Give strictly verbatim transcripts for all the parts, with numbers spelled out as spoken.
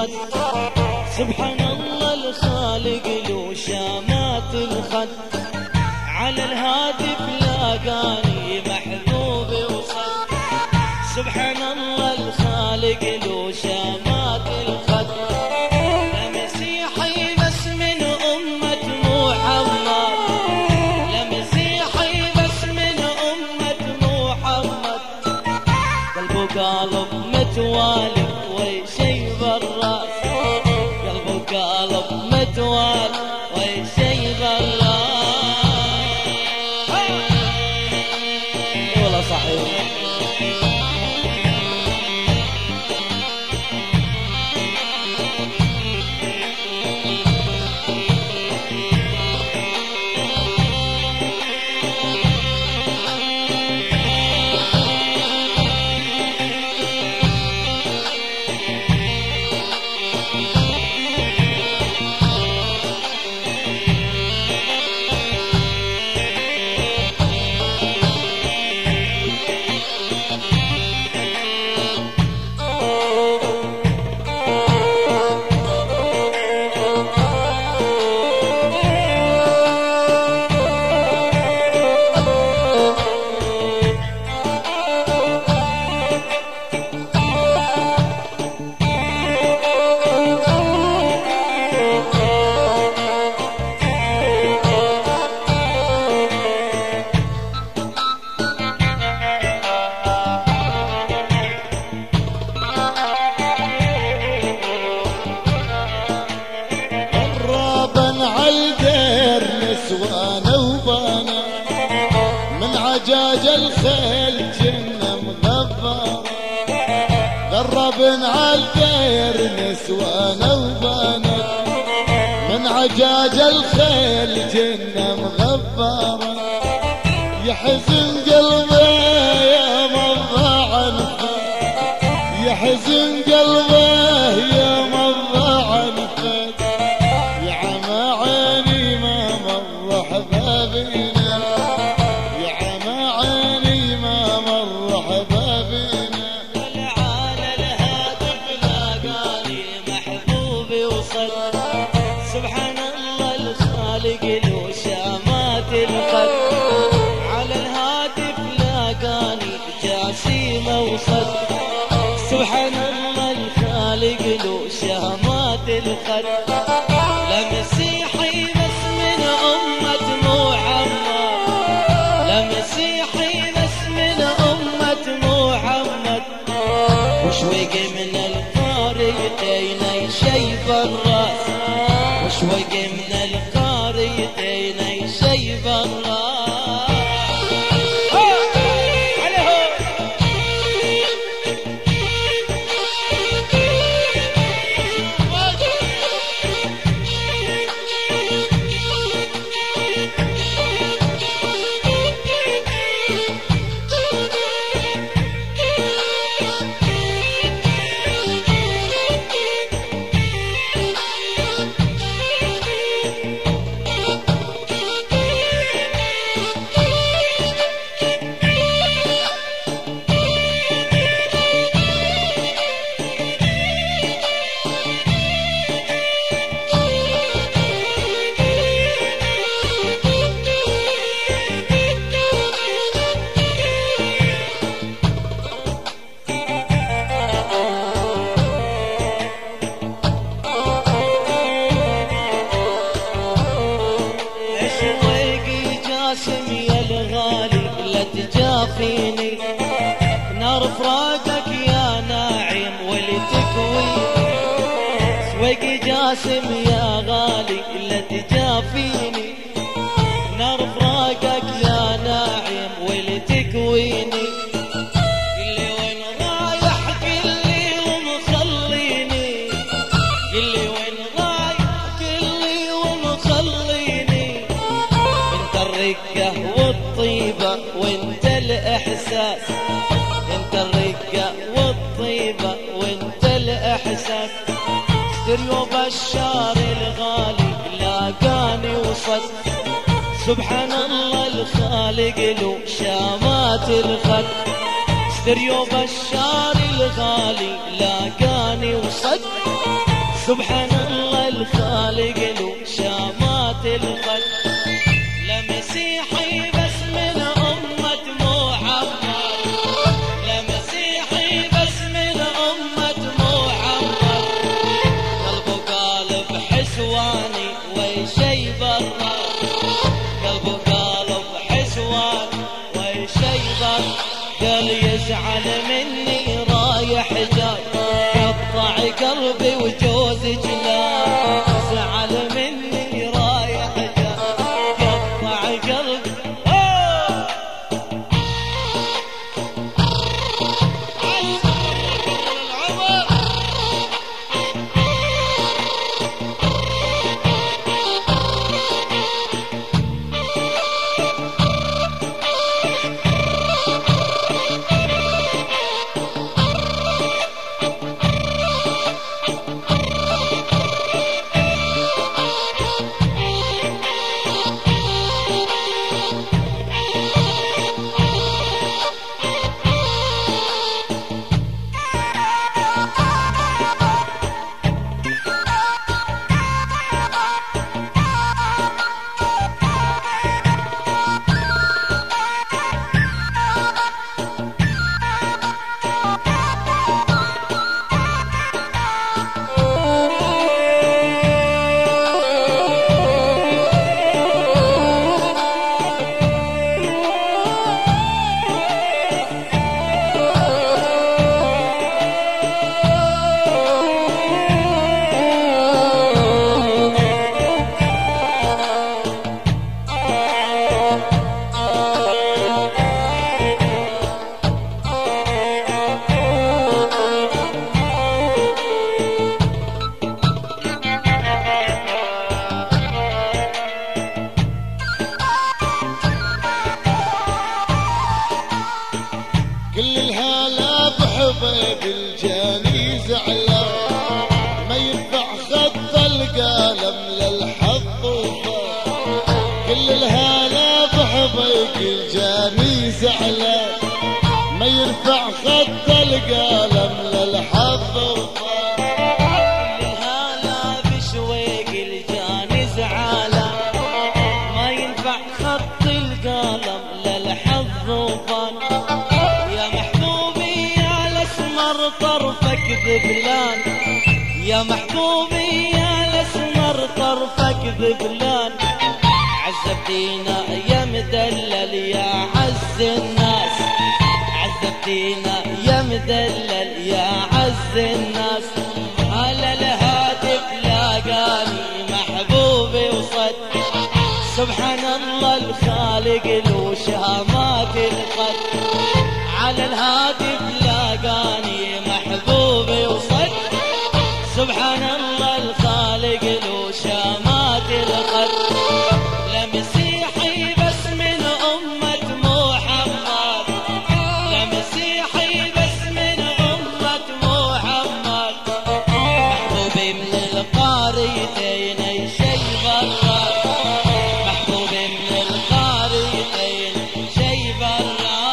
وصد. سبحان الله الخالق له شامات الخد، على الهاتف لاقاني محبوبي وصد. سبحان الله الخالق له شامات الخد، يا مسيحي بس من أمة محمد، يا مسيحي بس من أمة محمد. قلبه قالب متوالي ويشيب الراس، قلبه قالب متوالي ويشيب الراس. والله صحيح. نسوانه وبانا من عجاج الخيل جنة مغبرة، قرب عالدير نسوانه وبانا من عجاج الخيل جنة مغبرة. يحزن قلبي يا مضى عنك، يحزن قلبي يا مضى عنك، يا عمى عيني ما مر حبابينا، يا عمى عيني ما مر حبابينا. والعالى الهاتف لاقاني محبوبي وصد. سبحان الله الخالق له شامات الخد، على الهاتف لاقاني جاسيمة وصد. سبحان الله الخالق له شامات الخد، لا مسيحي بس من أمة محمد، لا مسيحي بس من أمة محمد. وشويق من القارئتين يشيب الراس، وشويق من القارئتين يشيب الراس. فيني نار فراقك يا ناعم ولتكويني، سويق جاسم يا غالي لا تجافيني، نار فراقك يا ناعم ولتكويني. قلي وين رايح قلي ومخليني، قلي وين رايح قلي ومخليني. انت الرقة والطيبة وانت الإحساس، انت الرقة والطيبة وانت الإحساس. ستريو بشار الغالي لاقاني وصد. سبحان الله الخالق له شامات الخد، ستريو بشار الغالي لاقاني وصد. سبحان الله الخالق له شامات القلب، لمسيحي بس من أمة محمد، لمسيحي بس من أمة محمد، قلبه قالب حسواني ويشي برا، قلبه قالب حسواني ويشي برا، قال يزعل مني رايح جاي قطع قلبي وجوزي جلال، زعل مني رايح جاي قطع قلبي. أوه! كل الهلا بحبيب الجاني زعلان، ما ينفع خط القلم للحظ وفات، كل الهلا بحبيب الجاني زعلان، ما ينفع خط القلم للحظ وفات، كل الهلا بشويق الجاني زعلان، ما ينفع خط القلم للحظ وفات، طرفك ذبلان يا محبوبي يا الاسمر طرفك ذبلان، عذبتينا يا مدلل يا عز الناس، عذبتينا يا مدلل يا عز الناس، على الهاتف لاقاني محبوبي وصد، سبحان الله الخالق له شهامات القد، على الهاتف لاقاني محبوبي وصد، سبحان الله الخالق له شامات القد، لمسيحي بس من أمة محمد، لمسيحي بس من أمة محمد، محبوبي من القاريتين شي برا، محبوبي من القاريتين شي برا.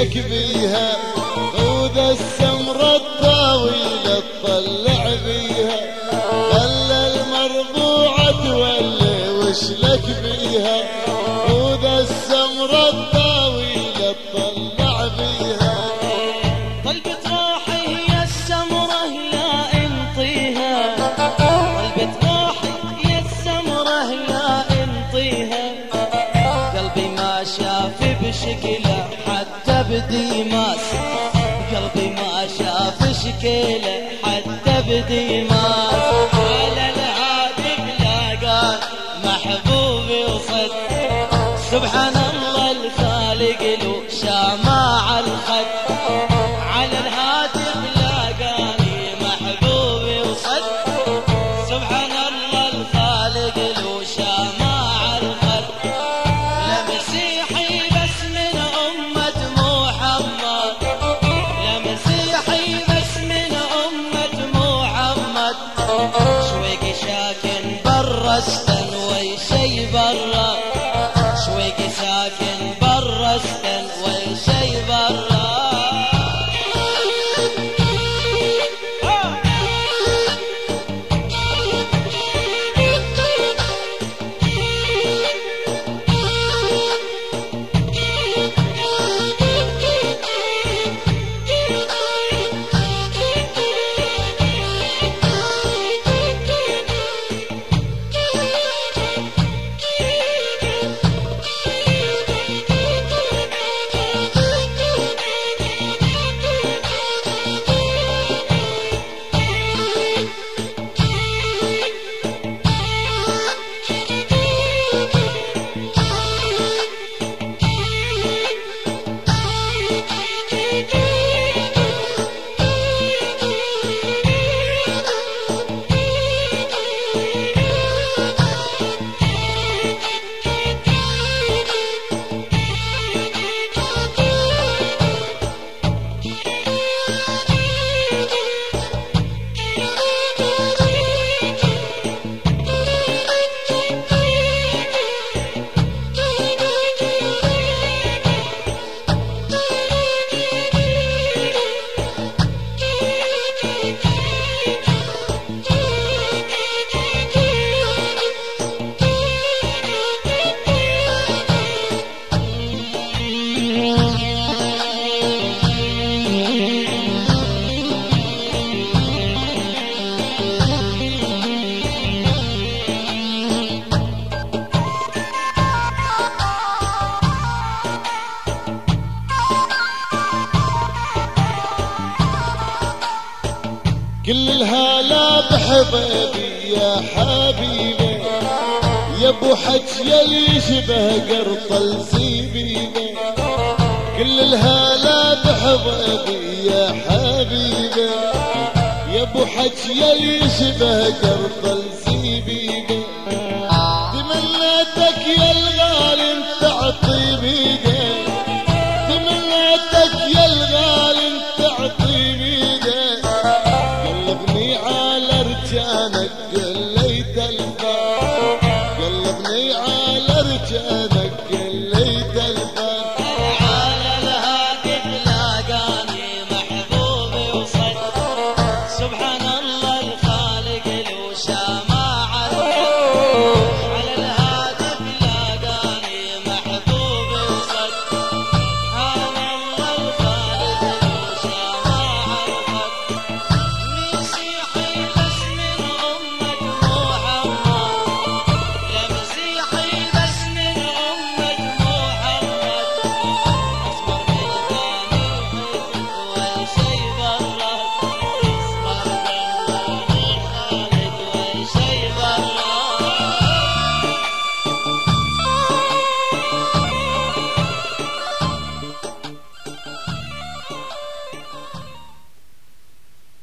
لك بيها، خذ السمرة الطاويلة تطلع بيها، خلى المربوعة تولي وش لك بيها، خذ السمرة الطاويلة تطلع بيها. طلبت روحي هي السمرة لا انطيها، طلبت روحي هي السمرة لا انطيها، قلبي ما شاف بشكله حتى بديماس، قلبي ما شاف شكله حتى بديماس، على الهاتف لاقى محبوبي وصد، سبحان الله الخالق له شماع الخد، على الهاتف لاقاني محبوبي وصد، سبحان الله الخالق له شماع الخد، لا مسيحي بس من أمة محمد، لا مسيحي بس من أمة محمد، شويق ساكن برا استنوي شي برا، شويق ساكن برا استنوي شي برا. كل الهلا بحبيبي يا حبيبي، يا ابو حج يلي يشبه قرطل سيبيبي، كل الهلا بحبيبي يا حبيبي، يا ابو حج يلي يشبه قرطل سيبيبي،